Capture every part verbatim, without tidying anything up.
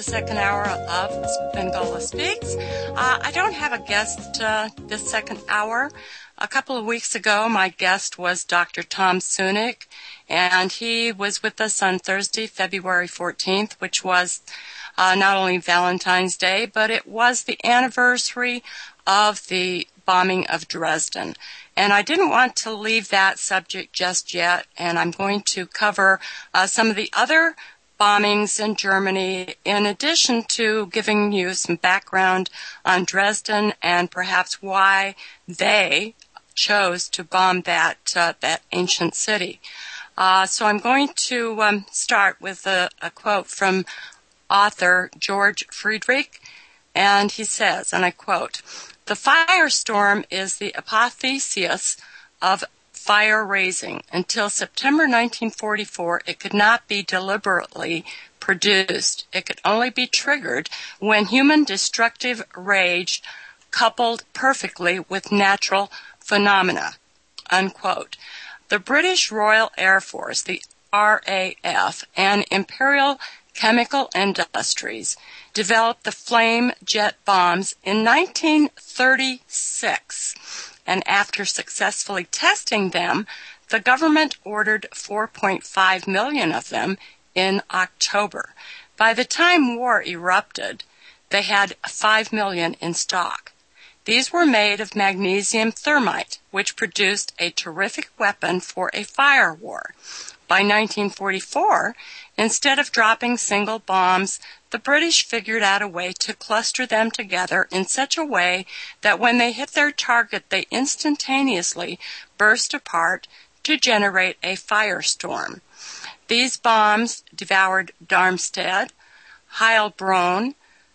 second hour of Bengola Speaks. Uh, I don't have a guest uh, this second hour. A couple of weeks ago, my guest was Doctor Tom Sunic, and he was with us on Thursday, February fourteenth, which was uh, not only Valentine's Day, but it was the anniversary of the bombing of Dresden. And I didn't want to leave that subject just yet, and I'm going to cover uh, some of the other bombings in Germany, in addition to giving you some background on Dresden and perhaps why they chose to bomb that uh, that ancient city. Uh, so I'm going to um, start with a, a quote from author George Friedrich, and he says, and I quote, "The firestorm is the apotheosis of fire-raising. Until September nineteen forty-four, it could not be deliberately produced. It could only be triggered when human destructive rage coupled perfectly with natural phenomena." Unquote. The British Royal Air Force, the R A F, and Imperial Chemical Industries developed the flame jet bombs in nineteen thirty-six. And after successfully testing them, the government ordered four point five million of them in October. By the time war erupted, they had five million in stock. These were made of magnesium thermite, which produced a terrific weapon for a fire war. By nineteen forty-four, instead of dropping single bombs, the British figured out a way to cluster them together in such a way that when they hit their target, they instantaneously burst apart to generate a firestorm. These bombs devoured Darmstadt, Heilbronn,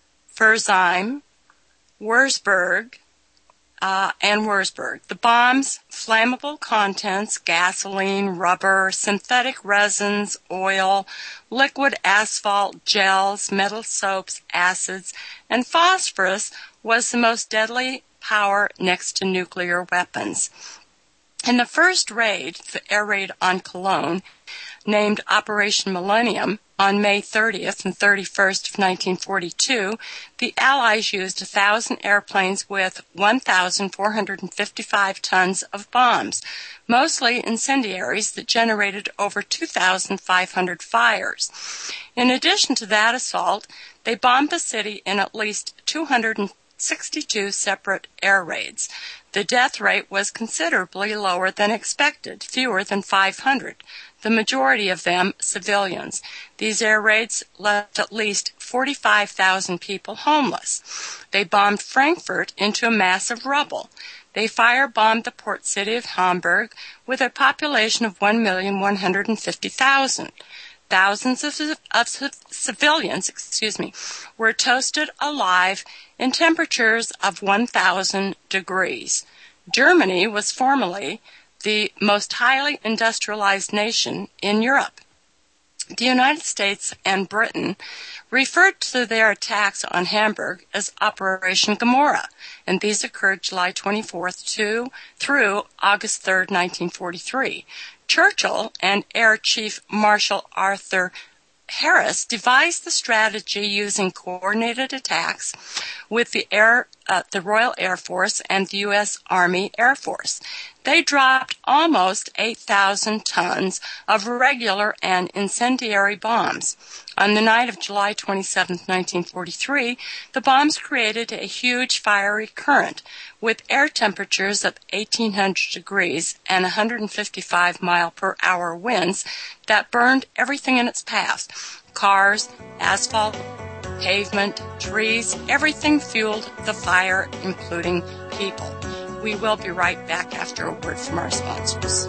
Pforzheim, Wurzburg, Uh, and Wurzburg. The bomb's flammable contents, gasoline, rubber, synthetic resins, oil, liquid asphalt, gels, metal soaps, acids, and phosphorus, was the most deadly power next to nuclear weapons. In the first raid, the air raid on Cologne, named Operation Millennium, on May thirtieth and thirty-first of nineteen forty-two, the Allies used one thousand airplanes with one thousand four hundred fifty-five tons of bombs, mostly incendiaries that generated over two thousand five hundred fires. In addition to that assault, they bombed the city in at least two hundred sixty-two separate air raids. The death rate was considerably lower than expected, fewer than five hundred. The majority of them civilians. These air raids left at least forty-five thousand people homeless. They bombed Frankfurt into a mass of rubble. They firebombed the port city of Hamburg with a population of one million one hundred fifty thousand. Thousands of, of civilians, excuse me, were toasted alive in temperatures of one thousand degrees. Germany was formerly the most highly industrialized nation in Europe. The United States and Britain referred to their attacks on Hamburg as Operation Gomorrah, and these occurred July twenty-fourth to, through August third, nineteen forty-three. Churchill and Air Chief Marshal Arthur Harris devised the strategy using coordinated attacks with the Air, uh, the Royal Air Force and the U S Army Air Force. They dropped almost eight thousand tons of regular and incendiary bombs. On the night of July twenty-seventh, nineteen forty-three, the bombs created a huge fiery current with air temperatures of eighteen hundred degrees and one hundred fifty-five mile per hour winds that burned everything in its path. Cars, asphalt, pavement, trees, everything fueled the fire, including people. We will be right back after a word from our sponsors.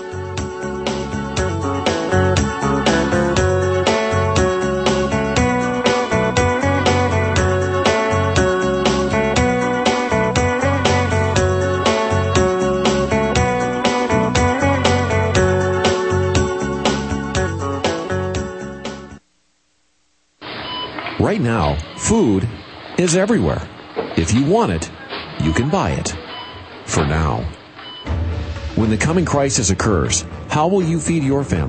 Right now, food is everywhere. If you want it, you can buy it. For now. When the coming crisis occurs, how will you feed your family?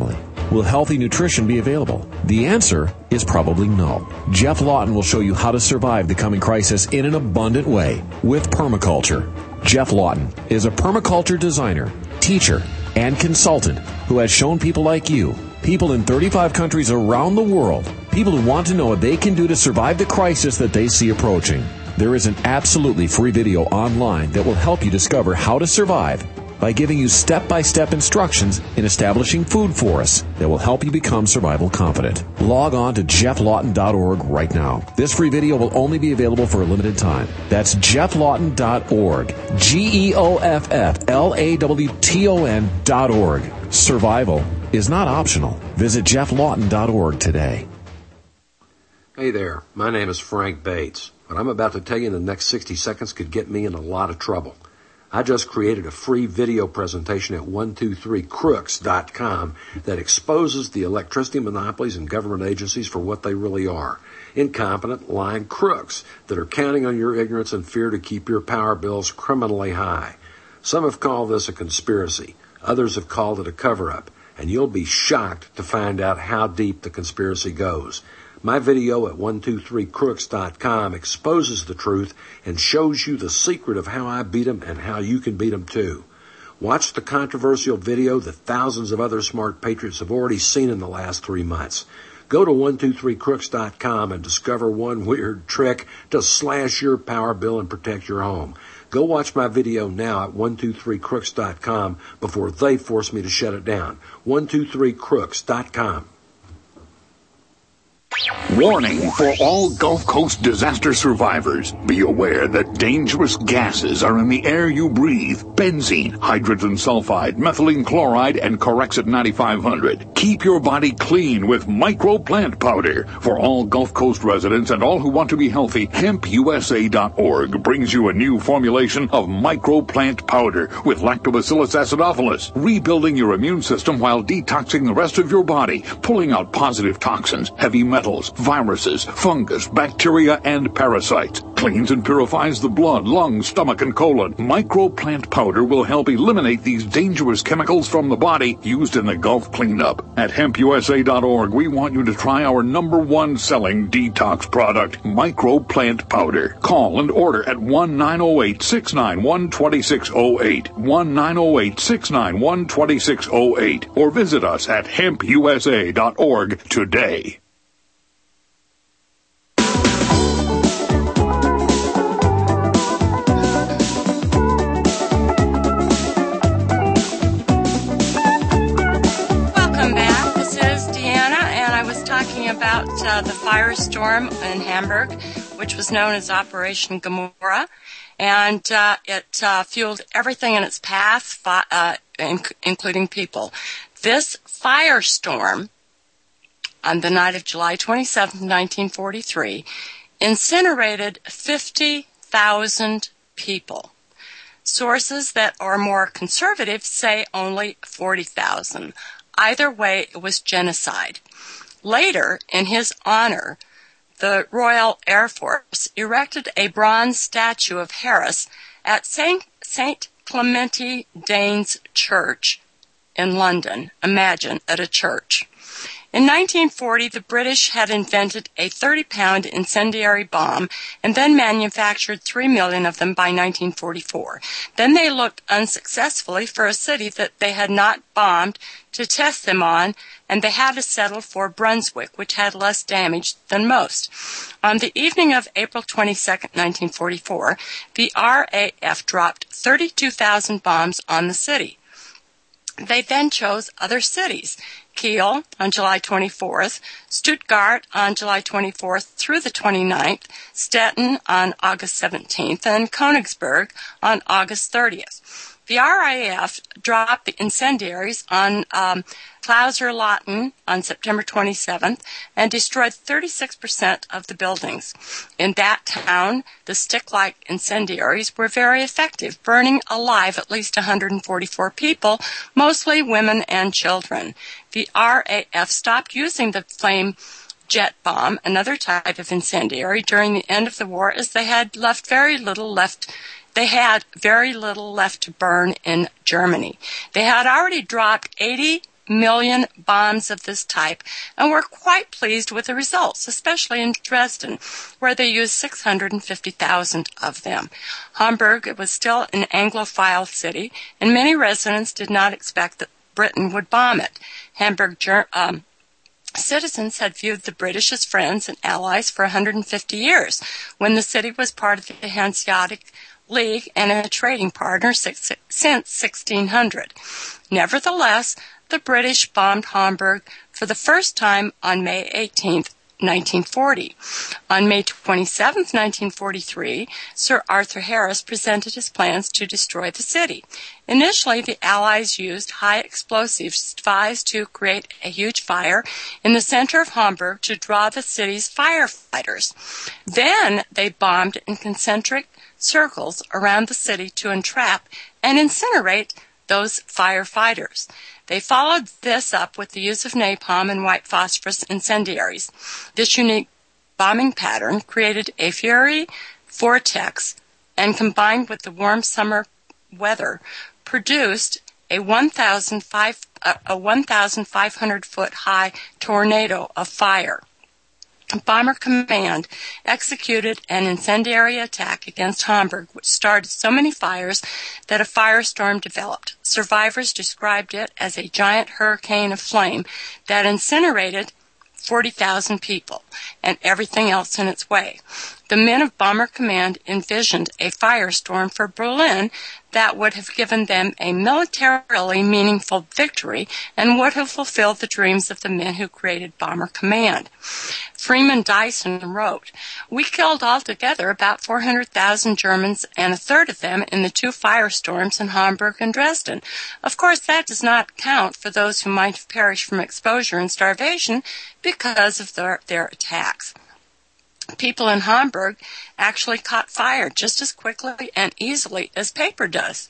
Will healthy nutrition be available? The answer is probably no. Jeff Lawton will show you how to survive the coming crisis in an abundant way with permaculture. Jeff Lawton is a permaculture designer, teacher, and consultant who has shown people like you, people in thirty-five countries around the world, people who want to know what they can do to survive the crisis that they see approaching. There is an absolutely free video online that will help you discover how to survive by giving you step-by-step instructions in establishing food forests that will help you become survival confident. Log on to jeff lawton dot org right now. This free video will only be available for a limited time. That's jeff lawton dot org. G E O F F L A W T O N dot org. Survival is not optional. Visit jeff lawton dot org today. Hey there, my name is Frank Bates. What I'm about to tell you in the next sixty seconds could get me in a lot of trouble. I just created a free video presentation at one two three crooks dot com that exposes the electricity monopolies and government agencies for what they really are. Incompetent, lying crooks that are counting on your ignorance and fear to keep your power bills criminally high. Some have called this a conspiracy. Others have called it a cover-up. And you'll be shocked to find out how deep the conspiracy goes. My video at one two three crooks dot com exposes the truth and shows you the secret of how I beat them and how you can beat them too. Watch the controversial video that thousands of other smart patriots have already seen in the last three months. Go to one two three crooks dot com and discover one weird trick to slash your power bill and protect your home. Go watch my video now at one two three crooks dot com before they force me to shut it down. one two three crooks dot com. Warning for all Gulf Coast disaster survivors. Be aware that dangerous gases are in the air you breathe. Benzene, hydrogen sulfide, methylene chloride, and Corexit ninety-five hundred. Keep your body clean with Micro Plant Powder. For all Gulf Coast residents and all who want to be healthy, hemp U S A dot org brings you a new formulation of Micro Plant Powder with Lactobacillus acidophilus, rebuilding your immune system while detoxing the rest of your body, pulling out positive toxins, heavy metals, viruses, fungus, bacteria, and parasites. Cleans and purifies the blood, lungs, stomach, and colon. Micro Plant Powder will help eliminate these dangerous chemicals from the body used in the Gulf cleanup. At hemp U S A dot org, we want you to try our number one selling detox product, Micro Plant Powder. Call and order at one nine zero eight, six nine one, two six zero eight, one nine zero eight, six nine one, two six zero eight, or visit us at hemp U S A dot org today. About uh, the firestorm in Hamburg, which was known as Operation Gomorrah, and uh, it uh, fueled everything in its path, fi- uh, inc- including people. This firestorm, on the night of July twenty-seventh, nineteen forty-three, incinerated fifty thousand people. Sources that are more conservative say only forty thousand. Either way, it was genocide. Later, in his honor, the Royal Air Force erected a bronze statue of Harris at Saint Saint Clemente Danes Church in London. Imagine, at a church. In nineteen forty, the British had invented a thirty-pound incendiary bomb and then manufactured three million of them by nineteen forty-four. Then they looked unsuccessfully for a city that they had not bombed to test them on, and they had to settle for Brunswick, which had less damage than most. On the evening of April twenty-second, nineteen forty-four, the R A F dropped thirty-two thousand bombs on the city. They then chose other cities. Kiel on July twenty-fourth, Stuttgart on July twenty-fourth through the twenty-ninth, Stettin on August seventeenth, and Königsberg on August thirtieth. The R A F dropped the incendiaries on um, Klauser-Lauten on September twenty-seventh and destroyed thirty-six percent of the buildings. In that town, the stick-like incendiaries were very effective, burning alive at least one hundred forty-four people, mostly women and children. The R A F stopped using the flame jet bomb, another type of incendiary, during the end of the war, as they had left very little left They had very little left to burn in Germany. They had already dropped eighty million bombs of this type and were quite pleased with the results, especially in Dresden, where they used six hundred fifty thousand of them. Hamburg was still an Anglophile city, and many residents did not expect that Britain would bomb it. Hamburg um, citizens had viewed the British as friends and allies for one hundred fifty years, when the city was part of the Hanseatic League and a trading partner since sixteen hundred. Nevertheless, the British bombed Hamburg for the first time on May eighteenth, nineteen forty. On May twenty-seventh, nineteen forty-three, Sir Arthur Harris presented his plans to destroy the city. Initially, the Allies used high explosives devised to create a huge fire in the center of Hamburg to draw the city's firefighters. Then they bombed in concentric circles around the city to entrap and incinerate those firefighters. They followed this up with the use of napalm and white phosphorus incendiaries. This unique bombing pattern created a fury vortex and, combined with the warm summer weather, produced a one thousand five hundred foot high tornado of fire. Bomber Command executed an incendiary attack against Hamburg, which started so many fires that a firestorm developed. Survivors described it as a giant hurricane of flame that incinerated forty thousand people and everything else in its way. The men of Bomber Command envisioned a firestorm for Berlin that would have given them a militarily meaningful victory and would have fulfilled the dreams of the men who created Bomber Command. Freeman Dyson wrote, "We killed altogether about four hundred thousand Germans, and a third of them in the two firestorms in Hamburg and Dresden. Of course, that does not count for those who might have perished from exposure and starvation because of their, their attacks." People in Hamburg actually caught fire just as quickly and easily as paper does.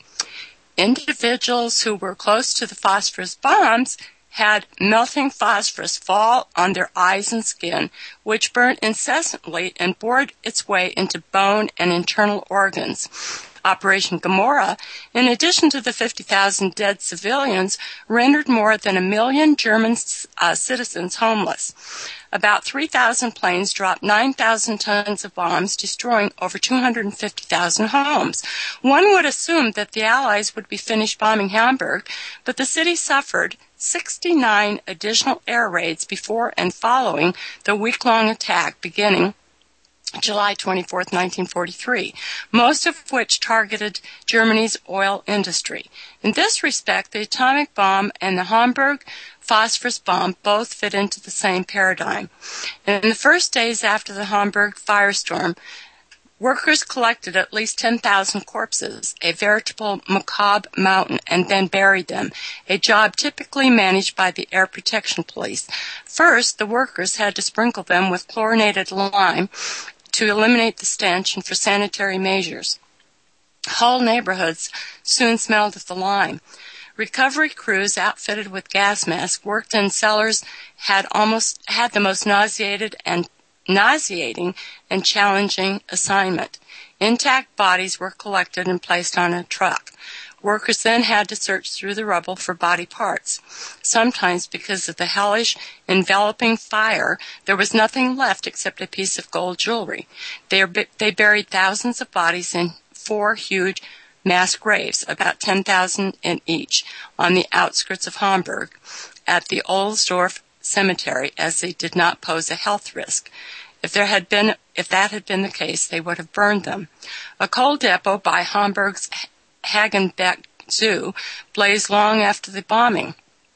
Individuals who were close to the phosphorus bombs had melting phosphorus fall on their eyes and skin, which burned incessantly and bored its way into bone and internal organs. Operation Gomorrah, in addition to the fifty thousand dead civilians, rendered more than a million German uh, citizens homeless. About three thousand planes dropped nine thousand tons of bombs, destroying over two hundred fifty thousand homes. One would assume that the Allies would be finished bombing Hamburg, but the city suffered sixty-nine additional air raids before and following the week-long attack beginning July twenty-fourth, nineteen forty-three, most of which targeted Germany's oil industry. In this respect, the atomic bomb and the Hamburg phosphorus bomb both fit into the same paradigm. In the first days after the Hamburg firestorm, workers collected at least ten thousand corpses, a veritable macabre mountain, and then buried them, a job typically managed by the Air Protection Police. First, the workers had to sprinkle them with chlorinated lime to eliminate the stench and for sanitary measures. Whole neighborhoods soon smelled of the lime. Recovery crews outfitted with gas masks worked in cellars had almost had the most nauseated and nauseating and challenging assignment. Intact bodies were collected and placed on a truck. Workers then had to search through the rubble for body parts. Sometimes, because of the hellish, enveloping fire, there was nothing left except a piece of gold jewelry. They, are, they buried thousands of bodies in four huge mass graves, about ten thousand in each, on the outskirts of Hamburg, at the Ohlsdorf Cemetery, as they did not pose a health risk. If there had been, if that had been the case, they would have burned them. A coal depot by Hamburg's Hagenbeck Zoo blazed long after the bombing.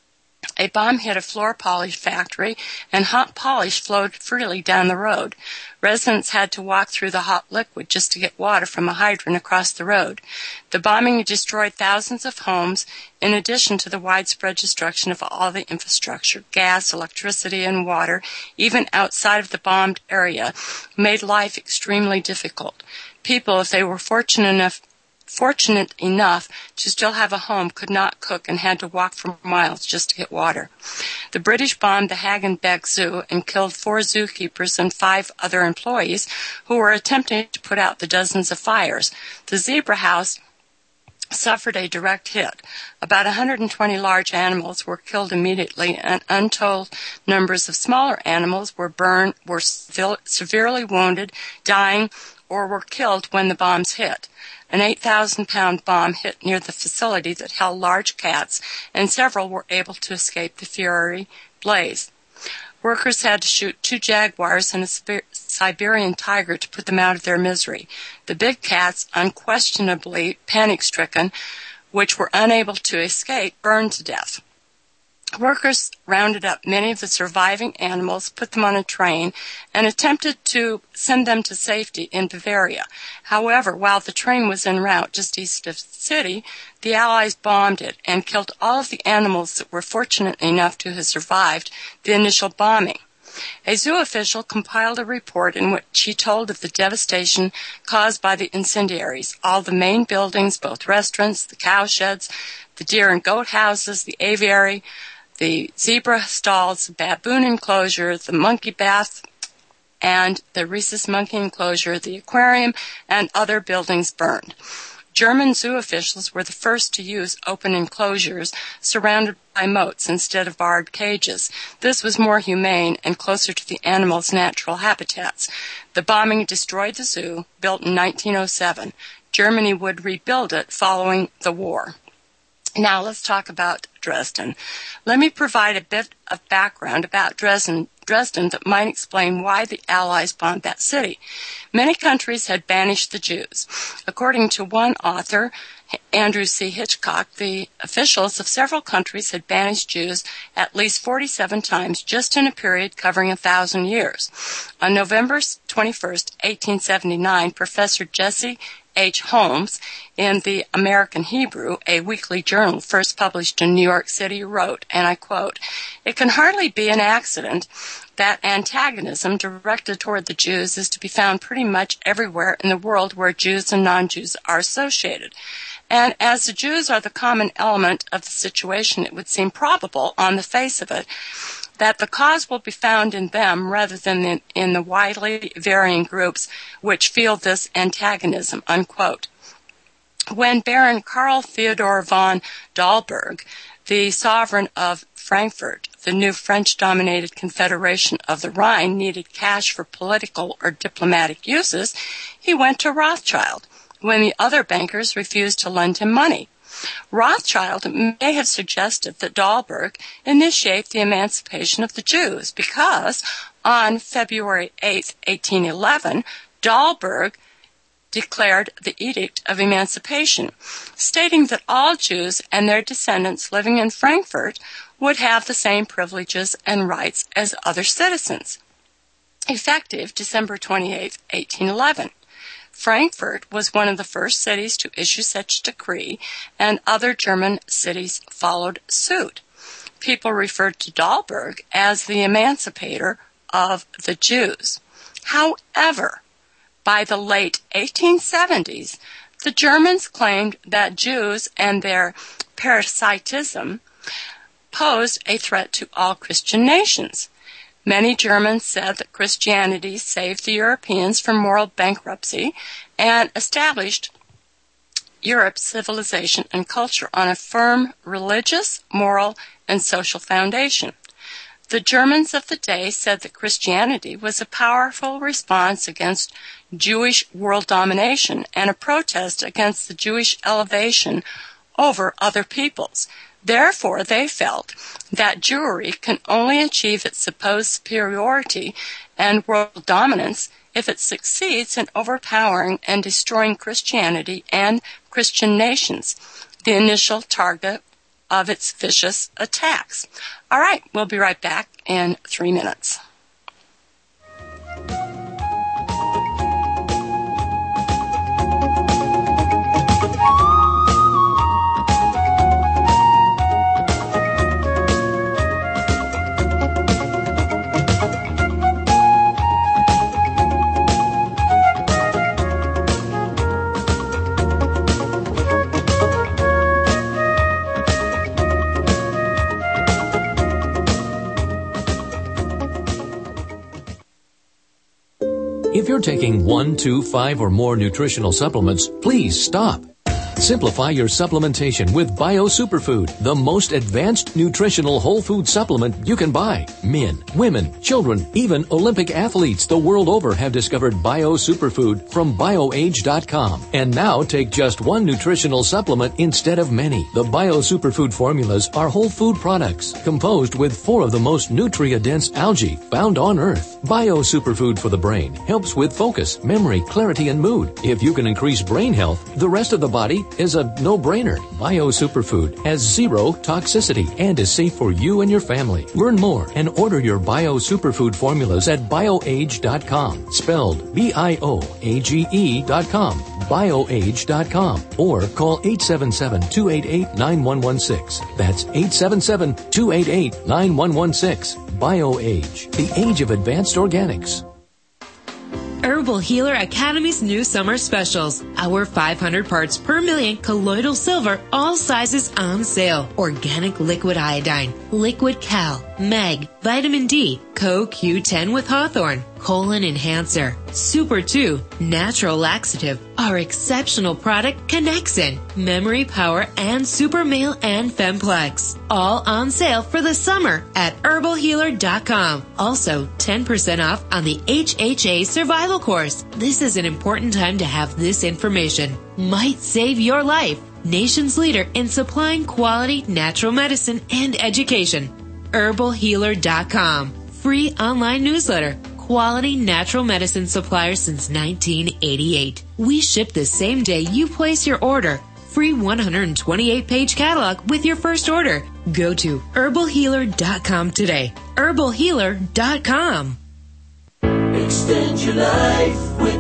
A bomb hit a floor polish factory, and hot polish flowed freely down the road. Residents had to walk through the hot liquid just to get water from a hydrant across the road. The bombing destroyed thousands of homes, in addition to the widespread destruction of all the infrastructure, gas, electricity, and water, even outside of the bombed area, made life extremely difficult. People, if they were fortunate enough Fortunate enough to still have a home, could not cook and had to walk for miles just to get water. The British bombed the Hagenbeck Zoo and killed four zookeepers and five other employees who were attempting to put out the dozens of fires. The Zebra House suffered a direct hit. About one hundred twenty large animals were killed immediately, and untold numbers of smaller animals were burned, were severely wounded, dying, or were killed when the bombs hit. An eight thousand pound bomb hit near the facility that held large cats, and several were able to escape the fiery blaze. Workers had to shoot two jaguars and a Siberian tiger to put them out of their misery. The big cats, unquestionably panic-stricken, which were unable to escape, burned to death. Workers rounded up many of the surviving animals, put them on a train, and attempted to send them to safety in Bavaria. However, while the train was en route just east of the city, the Allies bombed it and killed all of the animals that were fortunate enough to have survived the initial bombing. A zoo official compiled a report in which he told of the devastation caused by the incendiaries. All the main buildings, both restaurants, the cow sheds, the deer and goat houses, the aviary, the zebra stalls, the baboon enclosure, the monkey bath, and the rhesus monkey enclosure, the aquarium, and other buildings burned. German zoo officials were the first to use open enclosures surrounded by moats instead of barred cages. This was more humane and closer to the animals' natural habitats. The bombing destroyed the zoo, built in nineteen oh seven. Germany would rebuild it following the war. Now let's talk about Dresden. Let me provide a bit of background about Dresden, Dresden that might explain why the Allies bombed that city. Many countries had banished the Jews. According to one author, Andrew C. Hitchcock, the officials of several countries had banished Jews at least forty-seven times just in a period covering a thousand years. On November twenty-first, eighteen seventy-nine, Professor Jesse H. Holmes, in the American Hebrew, a weekly journal first published in New York City, wrote, and I quote, "It can hardly be an accident that antagonism directed toward the Jews is to be found pretty much everywhere in the world where Jews and non-Jews are associated. And as the Jews are the common element of the situation, it would seem probable, on the face of it, that the cause will be found in them rather than in, in the widely varying groups which feel this antagonism," unquote. When Baron Karl Theodor von Dahlberg, the sovereign of Frankfurt, the new French-dominated Confederation of the Rhine, needed cash for political or diplomatic uses, he went to Rothschild when the other bankers refused to lend him money. Rothschild may have suggested that Dahlberg initiate the emancipation of the Jews because on February eighth, eighteen eleven, Dahlberg declared the Edict of Emancipation, stating that all Jews and their descendants living in Frankfurt would have the same privileges and rights as other citizens, effective December twenty-eighth, eighteen eleven. Frankfurt was one of the first cities to issue such a decree, and other German cities followed suit. People referred to Dahlberg as the emancipator of the Jews. However, by the late eighteen seventies, the Germans claimed that Jews and their parasitism posed a threat to all Christian nations. Many Germans said that Christianity saved the Europeans from moral bankruptcy and established Europe's civilization and culture on a firm religious, moral, and social foundation. The Germans of the day said that Christianity was a powerful response against Jewish world domination and a protest against the Jewish elevation over other peoples. Therefore, they felt that Jewry can only achieve its supposed superiority and world dominance if it succeeds in overpowering and destroying Christianity and Christian nations, the initial target of its vicious attacks. All right, we'll be right back in three minutes. If you're taking one, two, five, or more nutritional supplements, please stop. Simplify your supplementation with Bio Superfood, the most advanced nutritional whole food supplement you can buy. Men, women, children, even Olympic athletes the world over have discovered Bio Superfood from BioAge dot com. And now take just one nutritional supplement instead of many. The Bio Superfood formulas are whole food products composed with four of the most nutrient-dense algae found on Earth. Bio Superfood for the brain helps with focus, memory, clarity, and mood. If you can increase brain health, the rest of the body is a no-brainer. Bio Superfood has zero toxicity and is safe for you and your family. Learn more and order your Bio Superfood formulas at BioAge dot com. Spelled B I O A G E dot com. BioAge dot com. Or call eight seven seven, two eight eight, nine one one six. That's eight seven seven, two eight eight, nine one one six. BioAge, the age of advanced organics. Herbal Healer Academy's new summer specials. Our five hundred parts per million colloidal silver, all sizes on sale. Organic liquid iodine, liquid cal, mag, vitamin D, Co Q ten with Hawthorne, colon enhancer, Super two, natural laxative, our exceptional product Connexin, memory power, and Super Male and Femplex. All on sale for the summer at herbal healer dot com. Also, ten percent off on the H H A Survival Course. This is an important time to have this information. Might save your life. Nation's leader in supplying quality natural medicine and education. herbal healer dot com. Free online newsletter. Quality natural medicine supplier since nineteen eighty-eight. We ship the same day you place your order. Free one hundred twenty-eight page catalog with your first order. Go to herbal healer dot com today. herbal healer dot com. Extend your life with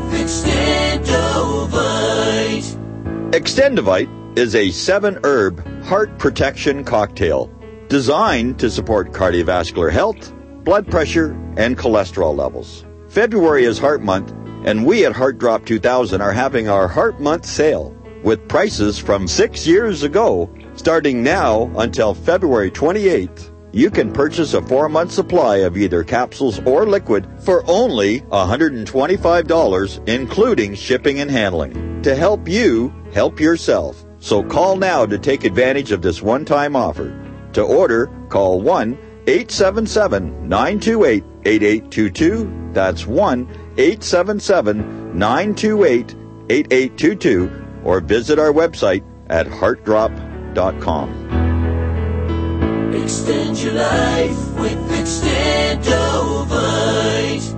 Extendovite. Extendovite is a seven-herb heart protection cocktail designed to support cardiovascular health, blood pressure, and cholesterol levels. February is Heart Month, and we at Heart Drop two thousand are having our Heart Month sale with prices from six years ago. Starting now until February twenty-eighth, you can purchase a four-month supply of either capsules or liquid for only one hundred twenty-five dollars, including shipping and handling, to help you help yourself. So call now to take advantage of this one-time offer. To order, call one eight seven seven, nine two eight, eight eight two two. That's one eight seven seven, nine two eight, eight eight two two, or visit our website at heart drop dot com. Extend your life with Extendovite.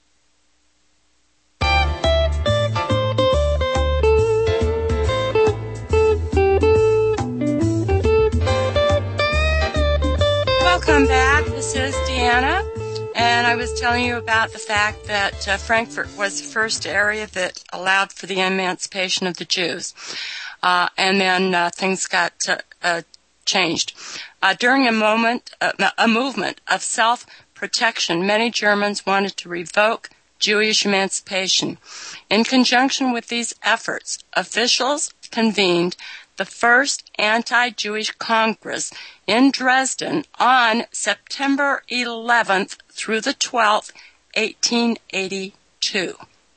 Welcome back. This is Deanna, and I was telling you about the fact that uh, Frankfurt was the first area that allowed for the emancipation of the Jews, uh, and then uh, things got uh, uh, changed. Uh, during a moment, uh, a movement of self-protection, many Germans wanted to revoke Jewish emancipation. In conjunction with these efforts, officials convened the first anti-Jewish Congress in Dresden on September eleventh through the twelfth, eighteen eighty-two.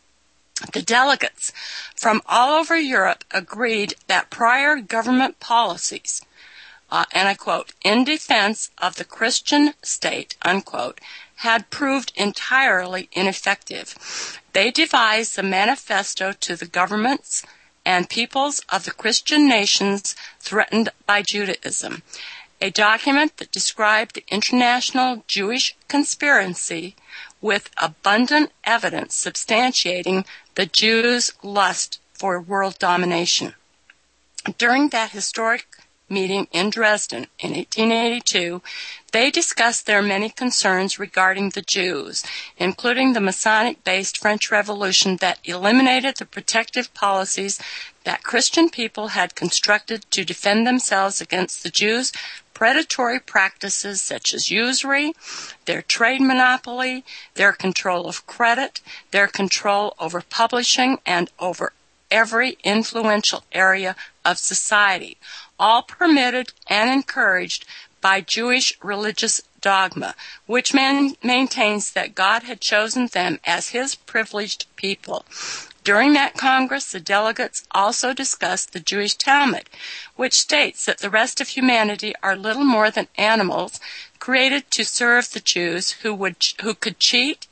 The delegates from all over Europe agreed that prior government policies, uh, and I quote, in defense of the Christian state, unquote, had proved entirely ineffective. They devised the manifesto to the governments and peoples of the Christian nations threatened by Judaism, a document that described the international Jewish conspiracy with abundant evidence substantiating the Jews' lust for world domination. During that historic meeting in Dresden in eighteen eighty-two, they discussed their many concerns regarding the Jews, including the Masonic-based French Revolution that eliminated the protective policies that Christian people had constructed to defend themselves against the Jews' predatory practices such as usury, their trade monopoly, their control of credit, their control over publishing, and over every influential area of society, all permitted and encouraged by Jewish religious dogma, which man- maintains that God had chosen them as his privileged people. During that Congress, the delegates also discussed the Jewish Talmud, which states that the rest of humanity are little more than animals created to serve the Jews who would who could cheat,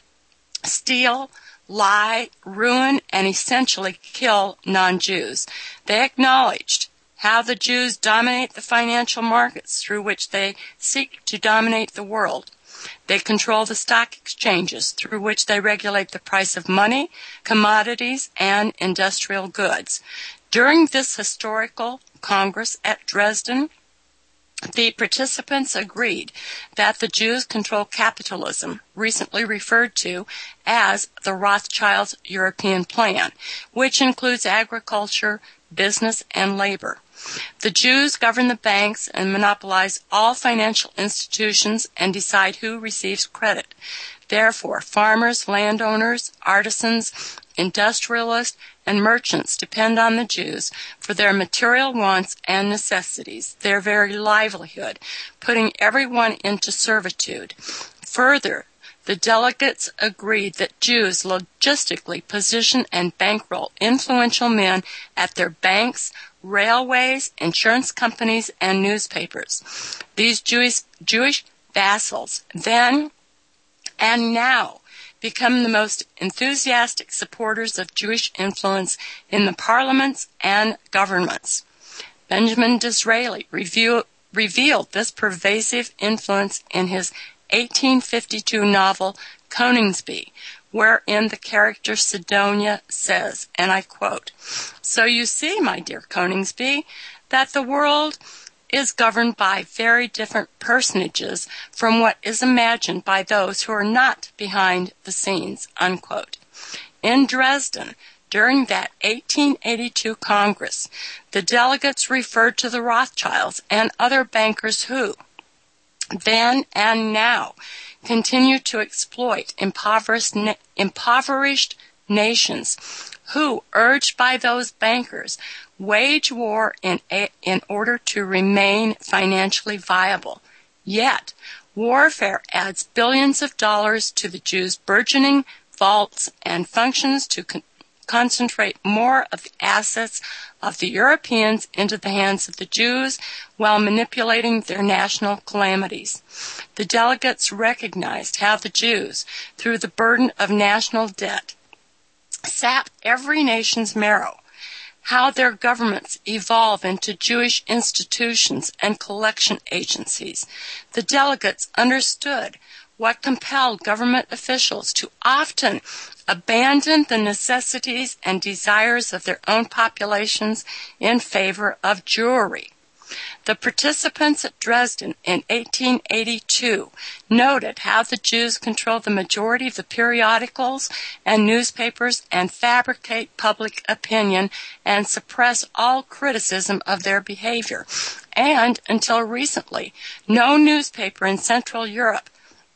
steal, lie, ruin, and essentially kill non-Jews. They acknowledged how the Jews dominate the financial markets through which they seek to dominate the world. They control the stock exchanges through which they regulate the price of money, commodities, and industrial goods. During this historical Congress at Dresden, the participants agreed that the Jews control capitalism, recently referred to as the Rothschilds' European Plan, which includes agriculture, business, and labor. The Jews govern the banks and monopolize all financial institutions and decide who receives credit. Therefore, farmers, landowners, artisans, industrialists, and merchants depend on the Jews for their material wants and necessities, their very livelihood, putting everyone into servitude. Further, the delegates agreed that Jews logistically position and bankroll influential men at their banks, railways, insurance companies, and newspapers. These Jewish, Jewish vassals then and now become the most enthusiastic supporters of Jewish influence in the parliaments and governments. Benjamin Disraeli review, revealed this pervasive influence in his eighteen fifty-two novel Coningsby, wherein the character Sidonia says, and I quote, "So you see, my dear Coningsby, that the world is governed by very different personages from what is imagined by those who are not behind the scenes," unquote. In Dresden, during that eighteen eighty-two Congress, the delegates referred to the Rothschilds and other bankers who, then and now, continue to exploit impoverished, na- impoverished nations who, urged by those bankers, wage war in, a, in order to remain financially viable. Yet, warfare adds billions of dollars to the Jews' burgeoning vaults and functions to con- concentrate more of the assets of the Europeans into the hands of the Jews while manipulating their national calamities. The delegates recognized how the Jews, through the burden of national debt, sap every nation's marrow, how their governments evolve into Jewish institutions and collection agencies. The delegates understood what compelled government officials to often abandon the necessities and desires of their own populations in favor of Jewry. The participants at Dresden in eighteen eighty-two noted how the Jews control the majority of the periodicals and newspapers and fabricate public opinion and suppress all criticism of their behavior. And, until recently, no newspaper in Central Europe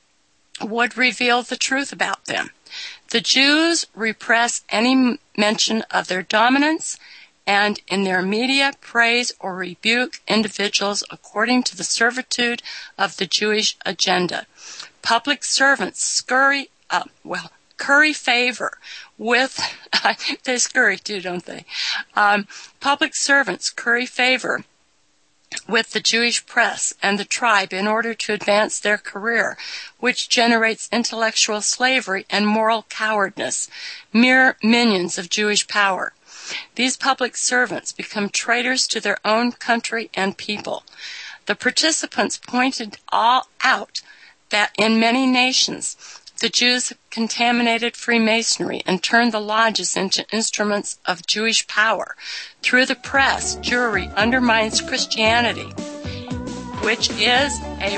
would reveal the truth about them. The Jews repress any mention of their dominance, and in their media praise or rebuke individuals according to the servitude of the Jewish agenda. Public servants scurry, uh, well, curry favor with, they scurry too, don't they? Um, public servants curry favor with the Jewish press and the tribe in order to advance their career, which generates intellectual slavery and moral cowardice, mere minions of Jewish power. These public servants become traitors to their own country and people. The participants pointed all out that in many nations, the Jews contaminated Freemasonry and turned the lodges into instruments of Jewish power. Through the press, Jewry undermines Christianity, which is a...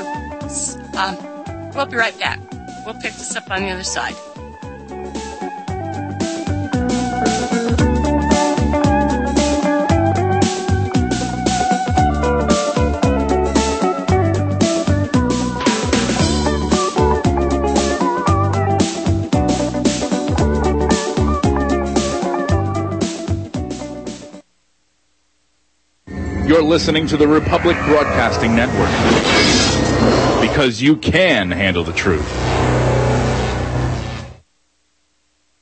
Um, we'll be right back. We'll pick this up on the other side. You're listening to the Republic Broadcasting Network, because you can handle the truth.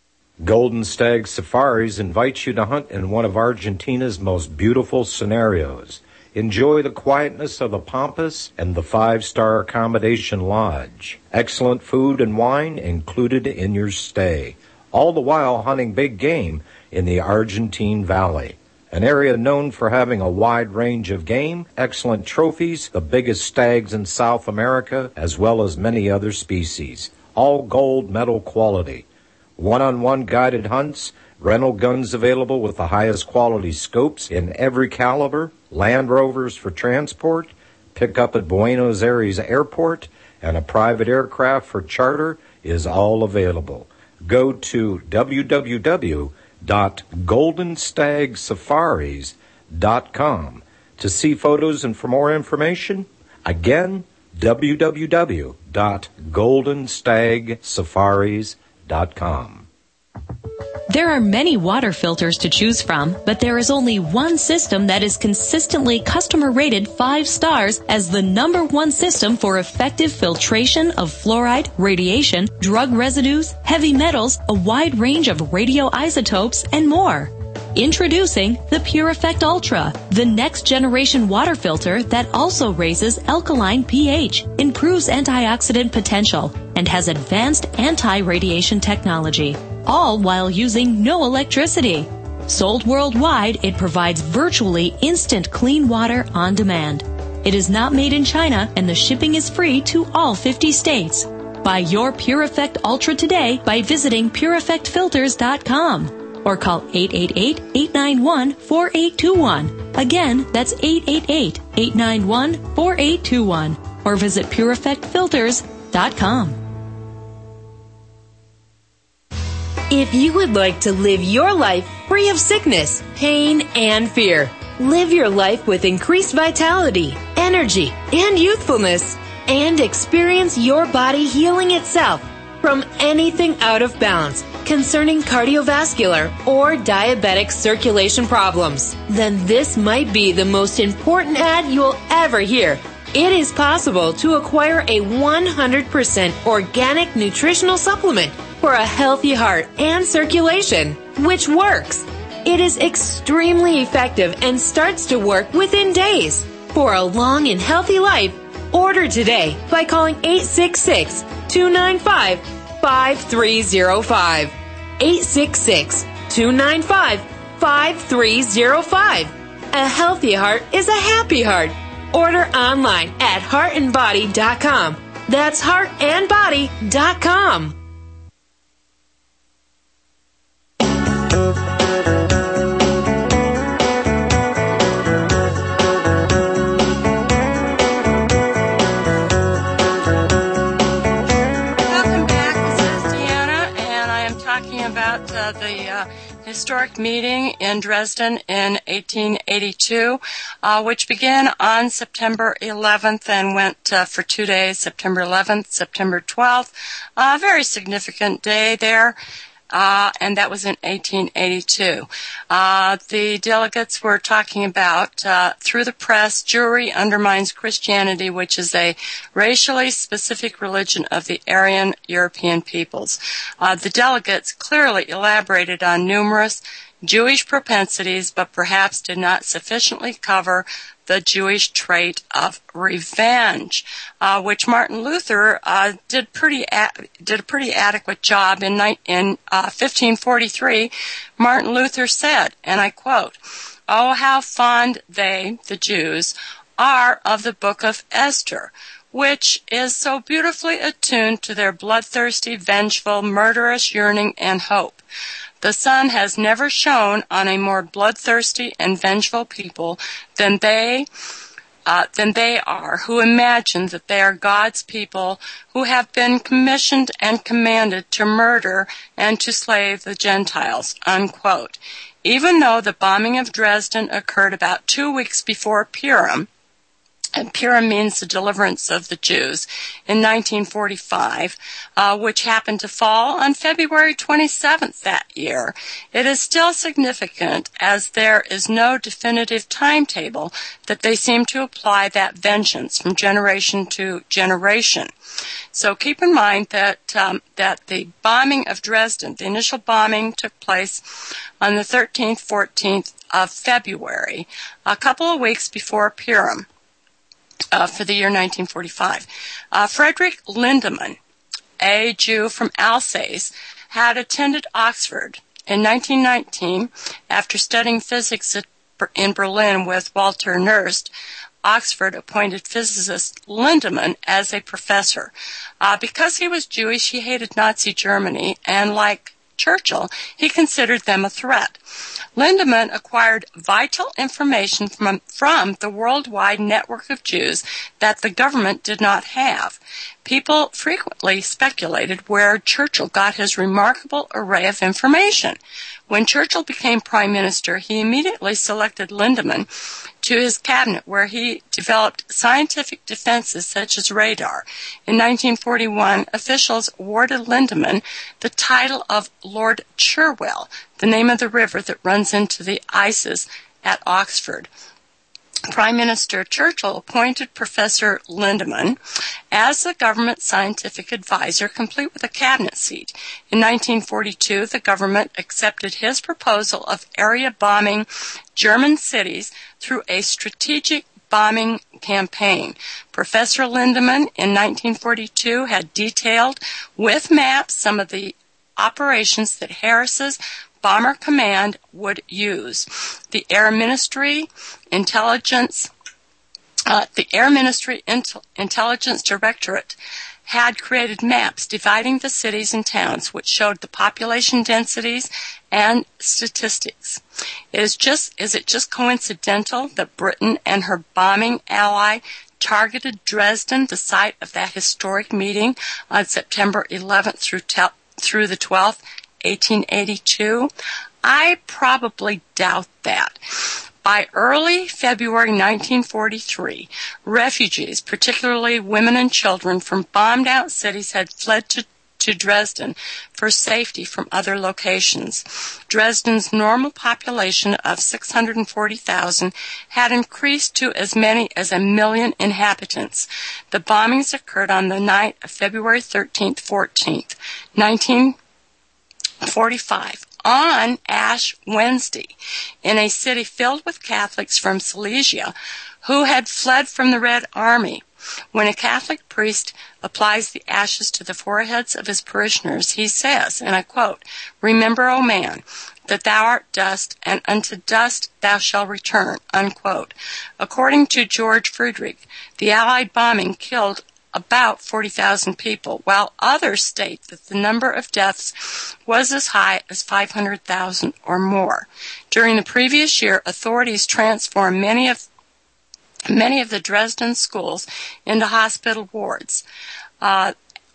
Golden Stag Safaris invites you to hunt in one of Argentina's most beautiful scenarios. Enjoy the quietness of the Pampas and the five-star accommodation lodge. Excellent food and wine included in your stay, all the while hunting big game in the Argentine Valley, an area known for having a wide range of game, excellent trophies, the biggest stags in South America, as well as many other species, all gold medal quality. One-on-one guided hunts, rental guns available with the highest quality scopes in every caliber, Land Rovers for transport, pick up at Buenos Aires Airport, and a private aircraft for charter is all available. Go to w w w dot golden stag safaris dot com to see photos and for more information. Again, w w w dot golden stag safaris dot com. There are many water filters to choose from, but there is only one system that is consistently customer rated five stars as the number one system for effective filtration of fluoride, radiation, drug residues, heavy metals, a wide range of radioisotopes, and more. Introducing the Pure Effect Ultra, the next generation water filter that also raises alkaline pH, improves antioxidant potential, and has advanced anti-radiation technology, all while using no electricity. Sold worldwide, it provides virtually instant clean water on demand. It is not made in China, and the shipping is free to all fifty states. Buy your Pure Effect Ultra today by visiting pure effect filters dot com. Or call eight eight eight, eight nine one, four eight two one. Again, that's eight eight eight, eight nine one, four eight two one. Or visit pure effect filters dot com. If you would like to live your life free of sickness, pain, and fear, live your life with increased vitality, energy, and youthfulness, and experience your body healing itself from anything out of balance concerning cardiovascular or diabetic circulation problems, then this might be the most important ad you'll ever hear. It is possible to acquire a one hundred percent organic nutritional supplement for a healthy heart and circulation, which works. It is extremely effective and starts to work within days. For a long and healthy life, order today by calling eight six six, two nine five, five three zero five. eight six six, two nine five, five three zero five. A healthy heart is a happy heart. Order online at heart and body dot com. That's heart and body dot com. About uh, the uh, historic meeting in Dresden in eighteen eighty-two, uh, which began on September eleventh and went uh, for two days, September eleventh, September twelfth. A uh, very significant day there. Uh, and that was in eighteen eighty-two. Uh, the delegates were talking about, uh, through the press, Jewry undermines Christianity, which is a racially specific religion of the Aryan European peoples. Uh, the delegates clearly elaborated on numerous Jewish propensities, but perhaps did not sufficiently cover the Jewish trait of revenge, uh, which Martin Luther uh, did pretty a- did a pretty adequate job in ni- in uh, fifteen forty-three. Martin Luther said, and I quote, "Oh, how fond they, the Jews, are of the book of Esther, which is so beautifully attuned to their bloodthirsty, vengeful, murderous yearning and hope. The sun has never shone on a more bloodthirsty and vengeful people than they uh, than they are, who imagine that they are God's people, who have been commissioned and commanded to murder and to slay the Gentiles," unquote. Even though the bombing of Dresden occurred about two weeks before Purim, And Purim means the deliverance of the Jews in nineteen forty-five, uh, which happened to fall on February twenty-seventh that year. It is still significant as there is no definitive timetable that they seem to apply that vengeance from generation to generation. So keep in mind that um, that the bombing of Dresden, the initial bombing, took place on the thirteenth, fourteenth of February, a couple of weeks before Purim. Uh, for the year nineteen forty-five. Uh, Frederick Lindemann, a Jew from Alsace, had attended Oxford. In nineteen nineteen, after studying physics at, in Berlin with Walter Nernst, Oxford appointed physicist Lindemann as a professor. Uh, because he was Jewish, he hated Nazi Germany, and like Churchill, he considered them a threat. Lindemann acquired vital information from, from the worldwide network of Jews that the government did not have. People frequently speculated where Churchill got his remarkable array of information. When Churchill became prime minister, he immediately selected Lindemann to his cabinet, where he developed scientific defenses such as radar. In nineteen forty-one, officials awarded Lindemann the title of Lord Cherwell, the name of the river that runs into the Isis at Oxford. Prime Minister Churchill appointed Professor Lindemann as the government scientific advisor, complete with a cabinet seat. In nineteen forty-two, the government accepted his proposal of area bombing German cities through a strategic bombing campaign. Professor Lindemann in nineteen forty-two had detailed with maps some of the operations that Harris's Bomber Command would use. The Air Ministry Intelligence, uh, the Air Ministry Intel- Intelligence Directorate had created maps dividing the cities and towns, which showed the population densities and statistics. It is just, is it just coincidental that Britain and her bombing ally targeted Dresden, the site of that historic meeting, on September eleventh through te- through the twelfth, eighteen eighty-two? I probably doubt that. By early February nineteen forty-three, refugees, particularly women and children from bombed-out cities, had fled to, to Dresden for safety from other locations. Dresden's normal population of six hundred forty thousand had increased to as many as a million inhabitants. The bombings occurred on the night of February thirteenth, fourteenth, nineteen forty-five, on Ash Wednesday, in a city filled with Catholics from Silesia who had fled from the Red Army. When a Catholic priest applies the ashes to the foreheads of his parishioners, he says, and I quote, "Remember, O man, that thou art dust, and unto dust thou shalt return," unquote. According to George Friedrich, the Allied bombing killed about forty thousand people, while others state that the number of deaths was as high as five hundred thousand or more. During the previous year, authorities transformed many of many of the Dresden schools into hospital wards, uh,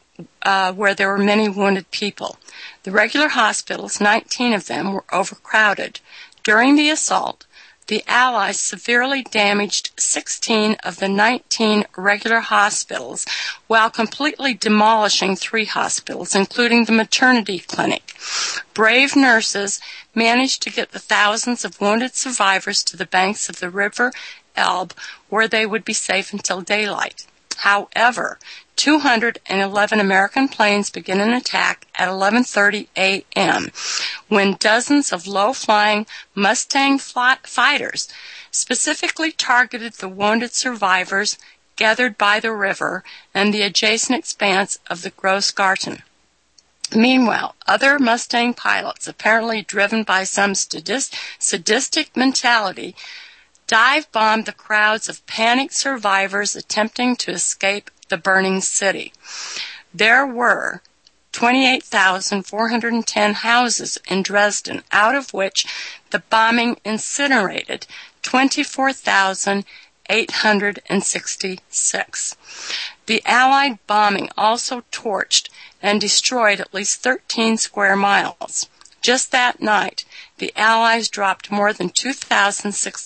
uh, where there were many wounded people. The regular hospitals, nineteen of them, were overcrowded. During the assault, the Allies severely damaged sixteen of the nineteen regular hospitals, while completely demolishing three hospitals, including the maternity clinic. Brave nurses managed to get the thousands of wounded survivors to the banks of the river Elbe, where they would be safe until daylight. However, two hundred eleven American planes began an attack at eleven thirty a.m. when dozens of low-flying Mustang fly- fighters specifically targeted the wounded survivors gathered by the river and the adjacent expanse of the Grossgarten. Meanwhile, other Mustang pilots, apparently driven by some sadist- sadistic mentality, dive-bombed the crowds of panicked survivors attempting to escape the burning city. There were twenty-eight thousand four hundred ten houses in Dresden, out of which the bombing incinerated twenty-four thousand eight hundred sixty-six. The Allied bombing also torched and destroyed at least thirteen square miles. Just that night, the Allies dropped more than two thousand six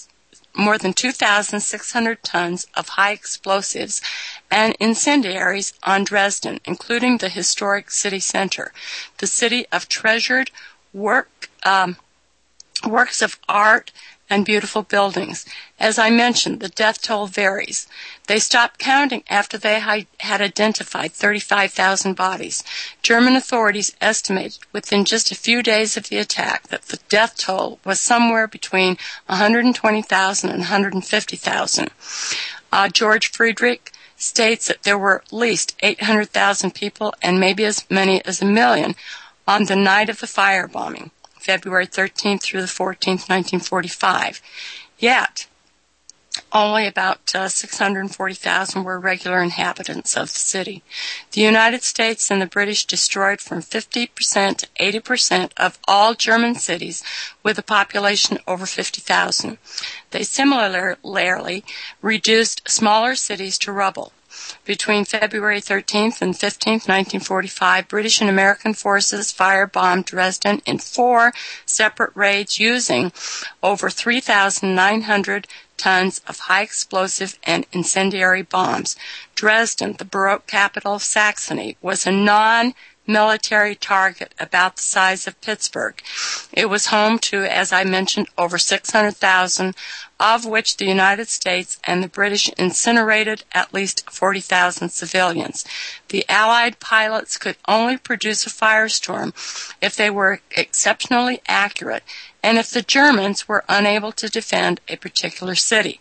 more than two thousand six hundred tons of high explosives and incendiaries on Dresden, including the historic city center, the city of treasured work, um, works of art and beautiful buildings. As I mentioned, the death toll varies. They stopped counting after they had identified thirty-five thousand bodies. German authorities estimated within just a few days of the attack that the death toll was somewhere between one hundred twenty thousand and one hundred fifty thousand. Uh, George Friedrich states that there were at least eight hundred thousand people and maybe as many as a million on the night of the firebombing, February thirteenth through the fourteenth, nineteen forty-five. Yet, only about uh, six hundred forty thousand were regular inhabitants of the city. The United States and the British destroyed from fifty percent to eighty percent of all German cities with a population over fifty thousand. They similarly reduced smaller cities to rubble. Between February thirteenth and fifteenth, nineteen forty-five, British and American forces firebombed Dresden in four separate raids using over three thousand nine hundred tons of high explosive and incendiary bombs. Dresden, the Baroque capital of Saxony, was a non-military target about the size of Pittsburgh. It was home to, as I mentioned, over six hundred thousand, of which the United States and the British incinerated at least forty thousand civilians. The Allied pilots could only produce a firestorm if they were exceptionally accurate and if the Germans were unable to defend a particular city.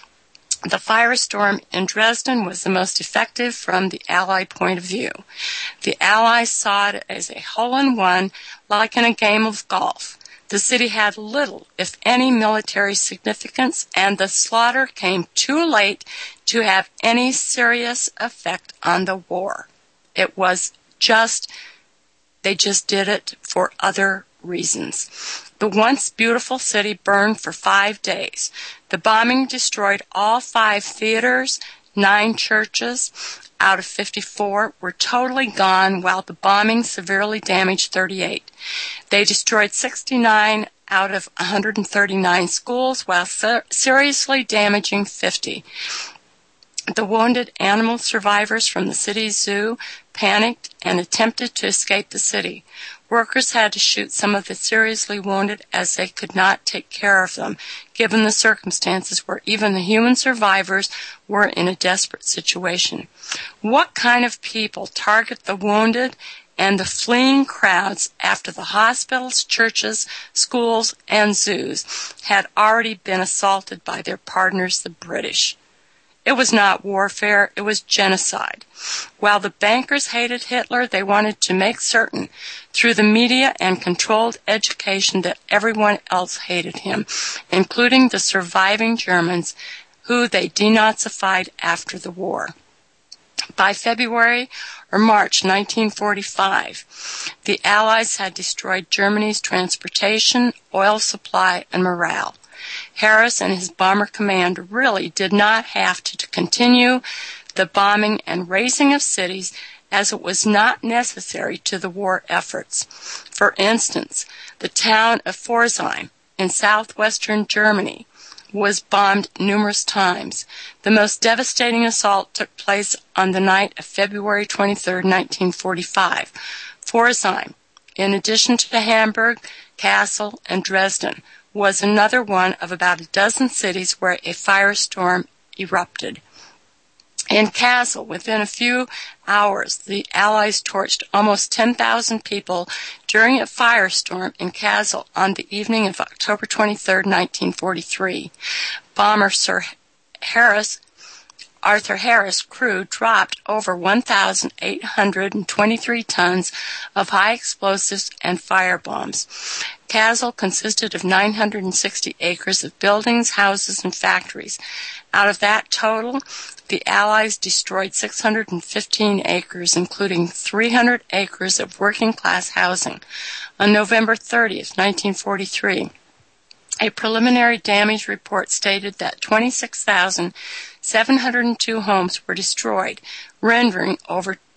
The firestorm in Dresden was the most effective from the Allied point of view. The Allies saw it as a hole-in-one, like in a game of golf. The city had little, if any, military significance, and the slaughter came too late to have any serious effect on the war. It was just, they just did it for other reasons. The once beautiful city burned for five days. The bombing destroyed all five theaters, nine churches out of fifty-four were totally gone, while the bombing severely damaged thirty-eight. They destroyed sixty-nine out of one hundred thirty-nine schools, while ser- seriously damaging fifty. The wounded animal survivors from the city's zoo panicked and attempted to escape the city. Workers had to shoot some of the seriously wounded as they could not take care of them, given the circumstances where even the human survivors were in a desperate situation. What kind of people target the wounded and the fleeing crowds after the hospitals, churches, schools, and zoos had already been assaulted by their partners, the British? It was not warfare, it was genocide. While the bankers hated Hitler, they wanted to make certain through the media and controlled education that everyone else hated him, including the surviving Germans, who they denazified after the war. By February or March nineteen forty-five, the Allies had destroyed Germany's transportation, oil supply, and morale. Harris and his bomber command really did not have to continue the bombing and razing of cities, as it was not necessary to the war efforts. For instance, the town of Pforzheim in southwestern Germany was bombed numerous times. The most devastating assault took place on the night of February twenty-third, nineteen forty-five. Pforzheim, in addition to Hamburg, Kassel, and Dresden, was another one of about a dozen cities where a firestorm erupted. In Kassel, within a few hours, the Allies torched almost ten thousand people during a firestorm in Kassel on the evening of October twenty-third, nineteen forty-three. Bomber Sir Harris, Arthur Harris' crew dropped over one thousand eight hundred twenty-three tons of high explosives and firebombs. Kassel consisted of nine hundred sixty acres of buildings, houses, and factories. Out of that total, the Allies destroyed six hundred fifteen acres, including three hundred acres of working-class housing. On November thirtieth, nineteen forty-three, a preliminary damage report stated that twenty-six thousand seven hundred two homes were destroyed, rendering over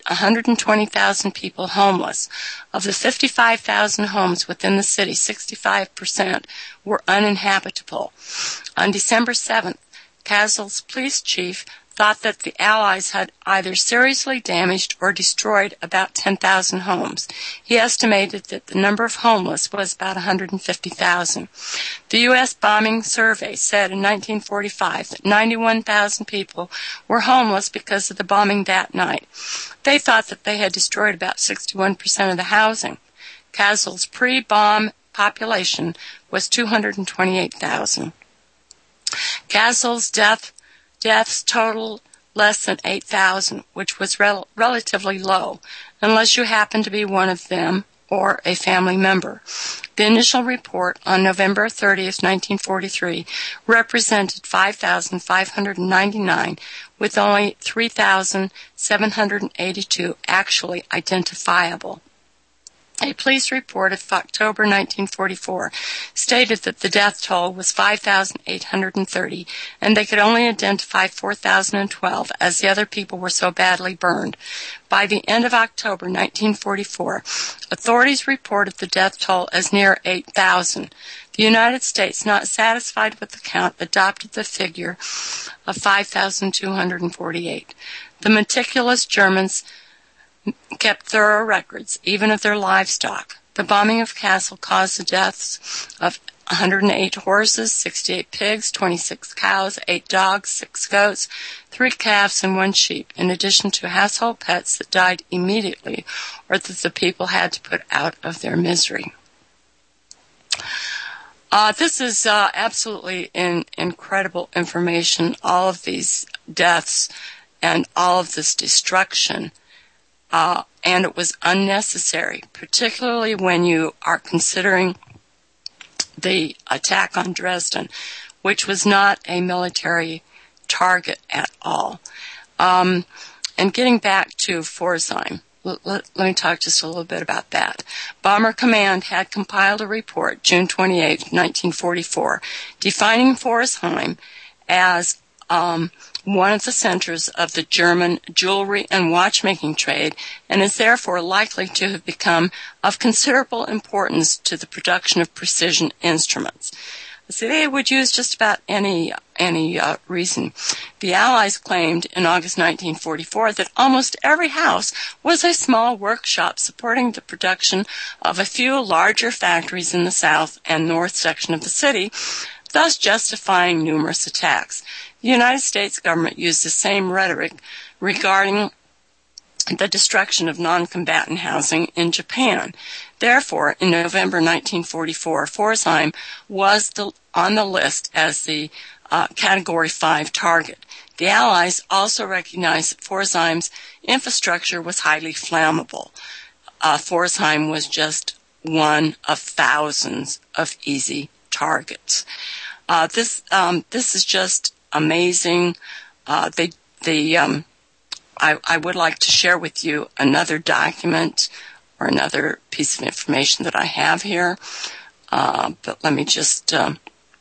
one hundred twenty thousand people homeless. Of the fifty-five thousand homes within the city, sixty-five percent were uninhabitable. On December seventh, Kazel's police chief thought that the Allies had either seriously damaged or destroyed about ten thousand homes. He estimated that the number of homeless was about one hundred fifty thousand. The U S bombing survey said in nineteen forty-five that ninety-one thousand people were homeless because of the bombing that night. They thought that they had destroyed about sixty-one percent of the housing. Kazel's pre-bomb population was two hundred twenty-eight thousand. Kazel's death Deaths total less than eight thousand, which was rel- relatively low, unless you happen to be one of them or a family member. The initial report on November thirtieth, nineteen forty-three, represented five thousand five hundred ninety-nine, with only three thousand seven hundred eighty-two actually identifiable. A police report of October nineteen forty-four stated that the death toll was five thousand eight hundred thirty, and they could only identify four thousand twelve as the other people were so badly burned. By the end of October nineteen forty-four, authorities reported the death toll as near eight thousand. The United States, not satisfied with the count, adopted the figure of five thousand two hundred forty-eight. The meticulous Germans kept thorough records, even of their livestock. The bombing of Kassel caused the deaths of one hundred eight horses, sixty-eight pigs, twenty-six cows, eight dogs, six goats, three calves, and one sheep, in addition to household pets that died immediately or that the people had to put out of their misery. Uh, this is uh, absolutely in, incredible information, all of these deaths and all of this destruction. Uh, and it was unnecessary, particularly when you are considering the attack on Dresden, which was not a military target at all. Um, and getting back to Pforzheim, let, let, let me talk just a little bit about that. Bomber Command had compiled a report, June twenty-eighth, nineteen forty-four, defining Pforzheim as um, one of the centers of the German jewelry and watchmaking trade, and is therefore likely to have become of considerable importance to the production of precision instruments. So they would use just about any any uh, reason. The Allies claimed in August nineteen forty-four that almost every house was a small workshop supporting the production of a few larger factories in the south and north section of the city, thus justifying numerous attacks. The United States government used the same rhetoric regarding the destruction of non-combatant housing in Japan. Therefore, in November nineteen forty-four, Pforzheim was the, on the list as the uh, Category five target. The Allies also recognized that Pforzheim's infrastructure was highly flammable. Uh, Pforzheim was just one of thousands of easy targets. Uh, this um, this is just amazing. Uh, they, they, um, I, I would like to share with you another document or another piece of information that I have here. Uh, but let me just, um,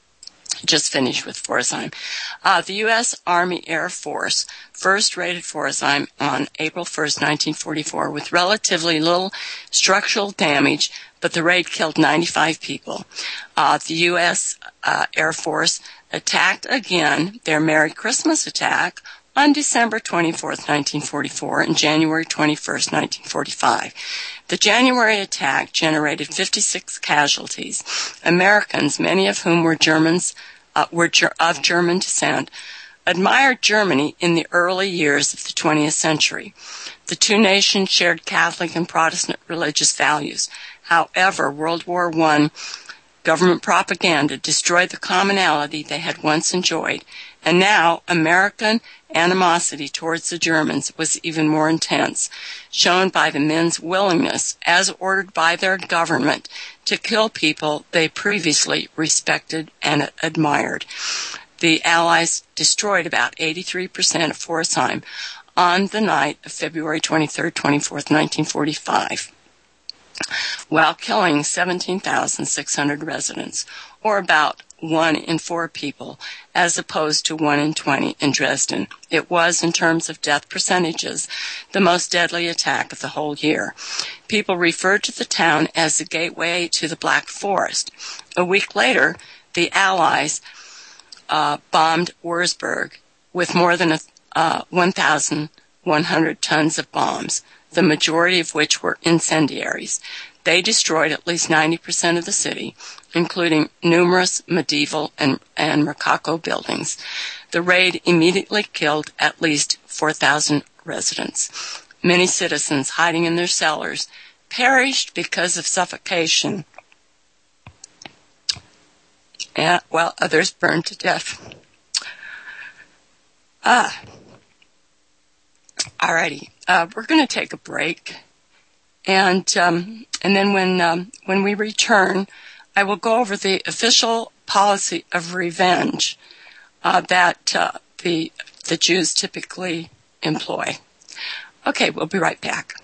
just finish with Pforzheim. Uh, the U S Army Air Force first raided Pforzheim on April first, nineteen forty-four, with relatively little structural damage, but the raid killed ninety-five people. Uh, the U S Uh, Air Force attacked again, their Merry Christmas attack, on December twenty-fourth, nineteen forty-four, and January twenty-first, nineteen forty-five. The January attack generated fifty-six casualties. Americans, many of whom were Germans, uh, were ger- of German descent, admired Germany in the early years of the twentieth century. The two nations shared Catholic and Protestant religious values. However, World War One government propaganda destroyed the commonality they had once enjoyed, and now American animosity towards the Germans was even more intense, shown by the men's willingness, as ordered by their government, to kill people they previously respected and admired. The Allies destroyed about eighty-three percent of Pforzheim on the night of February twenty-third, twenty-fourth, nineteen forty-five. While killing seventeen thousand six hundred residents, or about one in four people, as opposed to one in twenty in Dresden. It was, in terms of death percentages, the most deadly attack of the whole year. People referred to the town as the gateway to the Black Forest. A week later, the Allies uh, bombed Wurzburg with more than a, uh, one thousand one hundred tons of bombs, the majority of which were incendiaries. They destroyed at least ninety percent of the city, including numerous medieval and, and Rococo buildings. The raid immediately killed at least four thousand residents. Many citizens hiding in their cellars perished because of suffocation, and, while others burned to death. Ah. Alrighty, uh, we're going to take a break. And um, and then when um, when we return, I will go over the official policy of revenge uh, that uh, the the Jews typically employ. Okay, we'll be right back.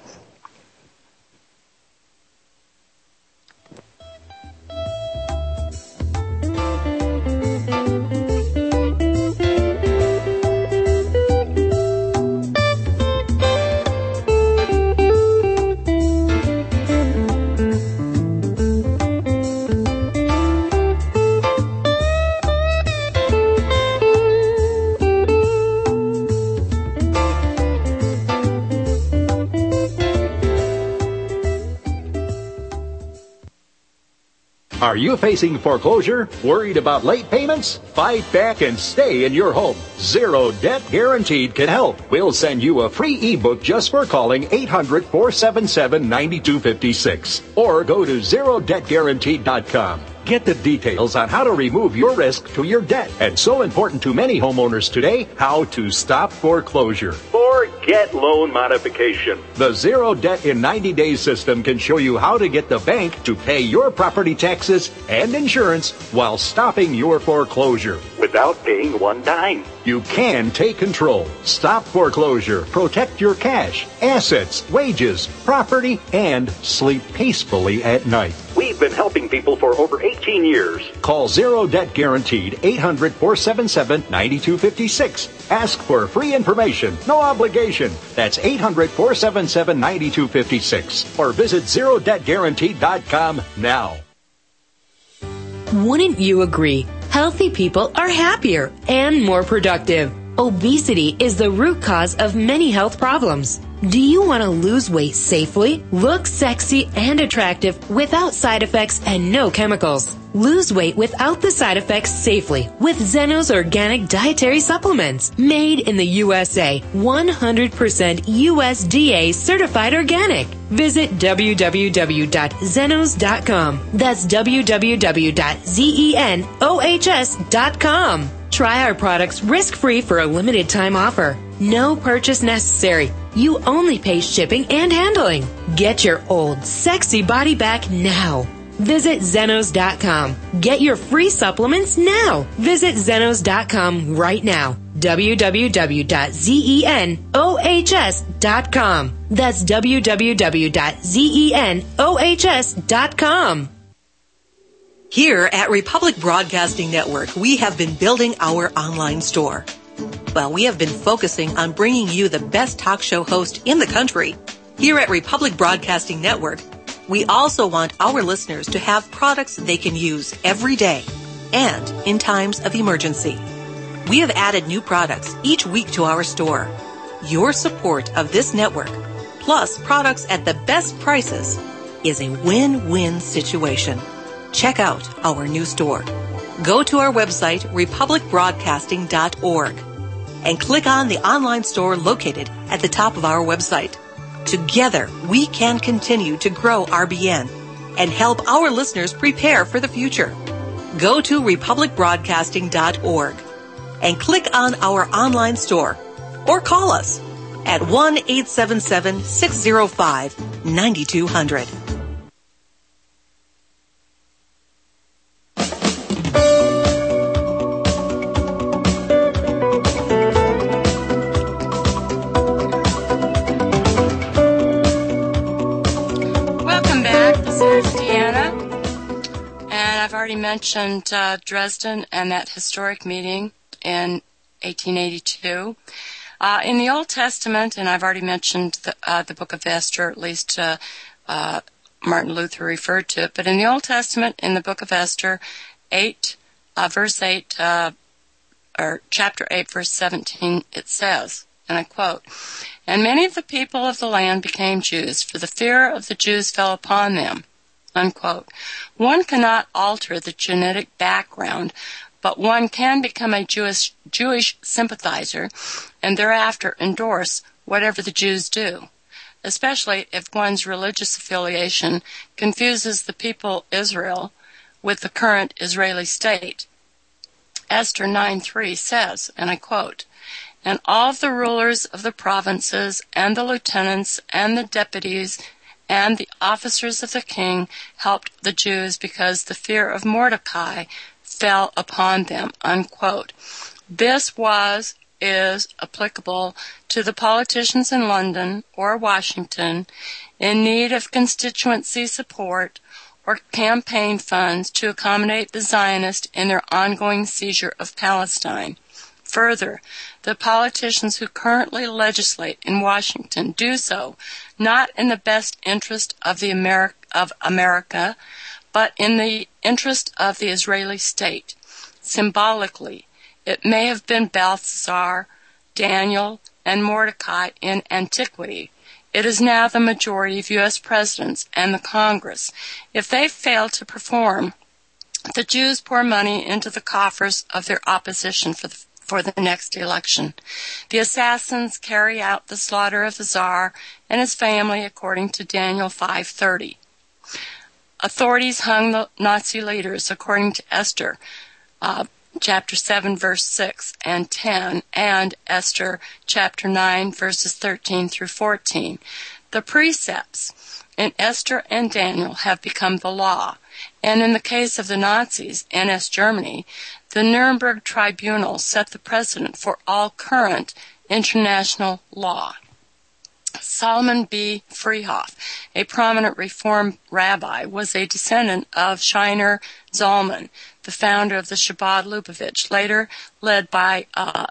Are you facing foreclosure? Worried about late payments? Fight back and stay in your home. Zero Debt Guaranteed can help. We'll send you a free ebook just for calling eight hundred, four seven seven, nine two five six or go to zero debt guaranteed dot com. Get the details on how to remove your risk to your debt. And so important to many homeowners today, how to stop foreclosure. Forget loan modification. The Zero Debt in ninety days system can show you how to get the bank to pay your property taxes and insurance while stopping your foreclosure without paying one dime. You can take control, stop foreclosure, protect your cash, assets, wages, property, and sleep peacefully at night. We've been helping people for over eighteen years. Call Zero Debt Guaranteed, eight hundred, four seven seven, nine two five six. Ask for free information, no obligation. That's eight hundred, four seven seven, nine two five six. Or visit zero debt guaranteed dot com now. Wouldn't you agree? Healthy people are happier and more productive. Obesity is the root cause of many health problems. Do you want to lose weight safely, look sexy and attractive without side effects and no chemicals? Lose weight without the side effects safely with Zeno's Organic Dietary Supplements. Made in the U S A, one hundred percent U S D A certified organic. Visit w w w dot zenos dot com. That's w w w dot zenos dot com. Try our products risk-free for a limited time offer. No purchase necessary. You only pay shipping and handling. Get your old, sexy body back now. Visit zenos dot com. Get your free supplements now. Visit zenos dot com right now. w w w dot zenos dot com. That's w w w dot zenos dot com. Here at Republic Broadcasting Network, we have been building our online store. Well, we have been focusing on bringing you the best talk show host in the country. Here at Republic Broadcasting Network, we also want our listeners to have products they can use every day and in times of emergency. We have added new products each week to our store. Your support of this network, plus products at the best prices, is a win-win situation. Check out our new store. Go to our website, republic broadcasting dot org, and click on the online store located at the top of our website. Together, we can continue to grow R B N and help our listeners prepare for the future. Go to republic broadcasting dot org and click on our online store or call us at one eight seven seven, six zero five, nine two zero zero. already mentioned uh, Dresden and that historic meeting in eighteen eighty-two. Uh, in the Old Testament, and I've already mentioned the, uh, the book of Esther, at least uh, uh, Martin Luther referred to it, but in the Old Testament, in the book of Esther, eight, uh, verse eight, uh, or chapter eight, verse seventeen, it says, and I quote, "And many of the people of the land became Jews, for the fear of the Jews fell upon them." Unquote. One cannot alter the genetic background, but one can become a Jewish, Jewish sympathizer and thereafter endorse whatever the Jews do, especially if one's religious affiliation confuses the people Israel with the current Israeli state. Esther nine three says, and I quote, "And all of the rulers of the provinces and the lieutenants and the deputies and the officers of the king helped the Jews because the fear of Mordecai fell upon them." Unquote. This was, is applicable to the politicians in London or Washington in need of constituency support or campaign funds to accommodate the Zionists in their ongoing seizure of Palestine. Further, the politicians who currently legislate in Washington do so not in the best interest of the Ameri- of America, but in the interest of the Israeli state. Symbolically, it may have been Belshazzar, Daniel, and Mordecai in antiquity. It is now the majority of U S presidents and the Congress. If they fail to perform, the Jews pour money into the coffers of their opposition for the for the next election. The assassins carry out the slaughter of the Tsar and his family according to Daniel five thirty. Authorities hung the Nazi leaders according to Esther, uh, chapter seven, verse six and ten, and Esther, chapter nine, verses thirteen through fourteen. The precepts in Esther and Daniel have become the law, and in the case of the Nazis, N S Germany, the Nuremberg Tribunal set the precedent for all current international law. Solomon B. Freehoff, a prominent Reform rabbi, was a descendant of Shiner Zalman, the founder of the Chabad Lubavitch, later led by uh,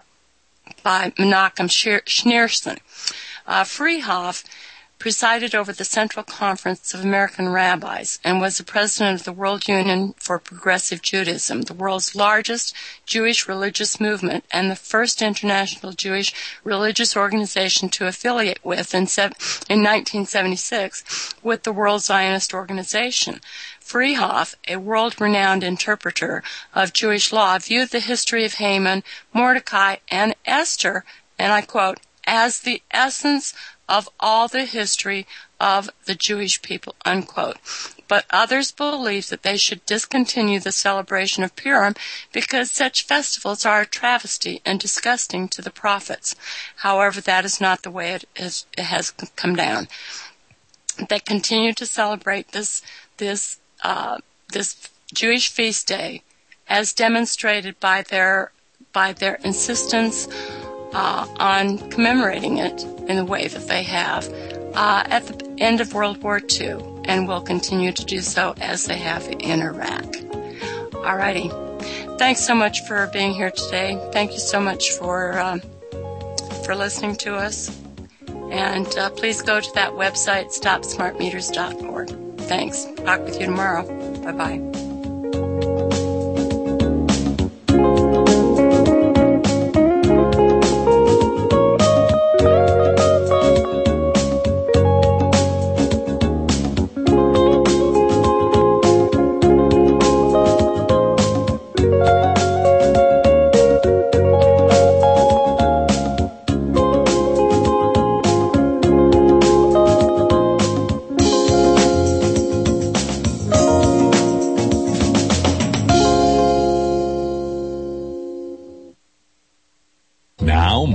by Menachem Schneerson. Uh, Freehoff presided over the Central Conference of American Rabbis and was the president of the World Union for Progressive Judaism, the world's largest Jewish religious movement and the first international Jewish religious organization to affiliate with in, in nineteen seventy-six with the World Zionist Organization. Freehoff, a world-renowned interpreter of Jewish law, viewed the history of Haman, Mordecai, and Esther, and I quote, as the essence of all the history of the Jewish people, unquote. But others believe that they should discontinue the celebration of Purim because such festivals are a travesty and disgusting to the prophets. However, that is not the way it, is, it has come down. They continue to celebrate this this uh, this Jewish feast day, as demonstrated by their by their insistence Uh, on commemorating it in the way that they have uh, at the end of World War Two, and will continue to do so as they have in Iraq. Alrighty. Thanks so much for being here today. Thank you so much for uh, for listening to us. And uh, please go to that website, stop smart meters dot org. Thanks. Talk with you tomorrow. Bye-bye.